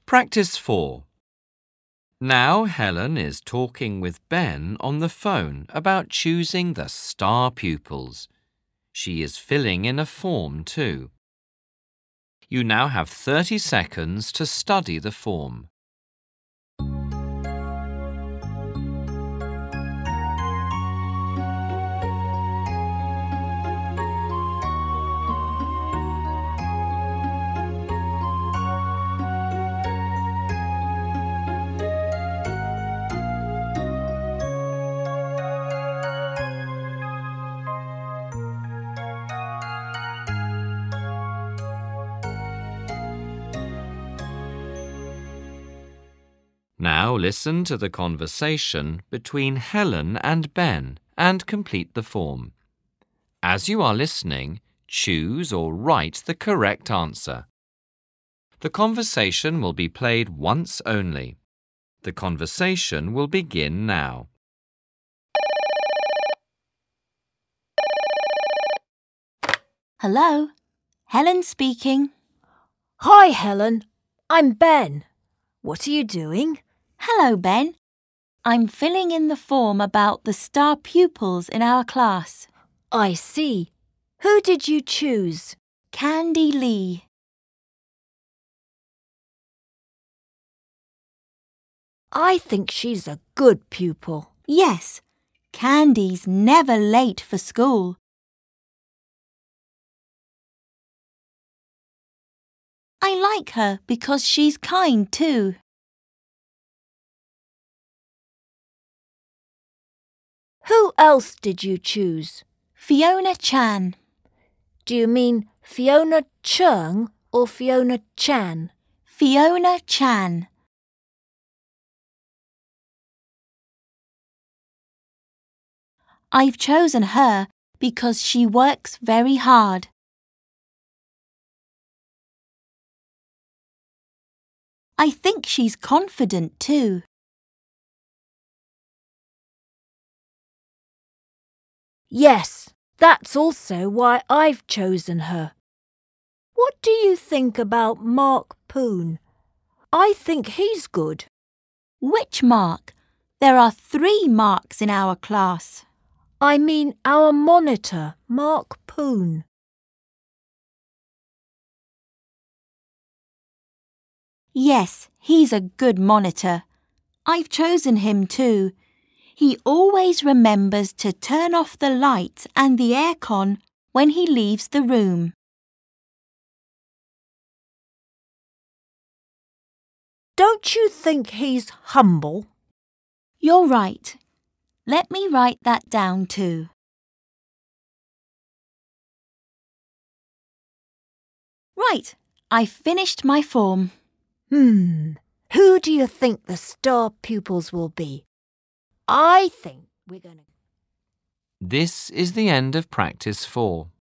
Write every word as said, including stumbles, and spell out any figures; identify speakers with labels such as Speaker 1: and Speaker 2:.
Speaker 1: Practice four. Now Helen is talking with Ben on the phone about choosing the star pupils. She is filling in a form too. You now have thirty seconds to study the form. Now listen to the conversation between Helen and Ben and complete the form. As you are listening, choose or write the correct answer. The conversation will be played once only. The conversation will begin now.
Speaker 2: Hello, Helen speaking.
Speaker 3: Hi, Helen. I'm Ben. What are you doing?
Speaker 2: Hello, Ben. I'm filling in the form about the star pupils in our class.
Speaker 3: I see. Who did you choose?
Speaker 2: Candy Lee.
Speaker 3: I think she's a good pupil.
Speaker 2: Yes, Candy's never late for school. I like her because she's kind too.
Speaker 3: Who else did you choose?
Speaker 2: Fiona Chan.
Speaker 3: Do you mean Fiona Chung or Fiona Chan?
Speaker 2: Fiona Chan. I've chosen her because she works very hard. I think she's confident too.
Speaker 3: Yes, that's also why I've chosen her. What do you think about Mark Poon? I think he's good.
Speaker 2: Which Mark? There are three Marks in our class.
Speaker 3: I mean our monitor, Mark Poon.
Speaker 2: Yes, he's a good monitor. I've chosen him too. He always remembers to turn off the lights and the aircon when he leaves the room.
Speaker 3: Don't you think he's humble?
Speaker 2: You're right. Let me write that down too. Right, I've finished my form.
Speaker 3: Hmm, who do you think the star pupils will be? I think we're going to...
Speaker 1: This is the end of practice four.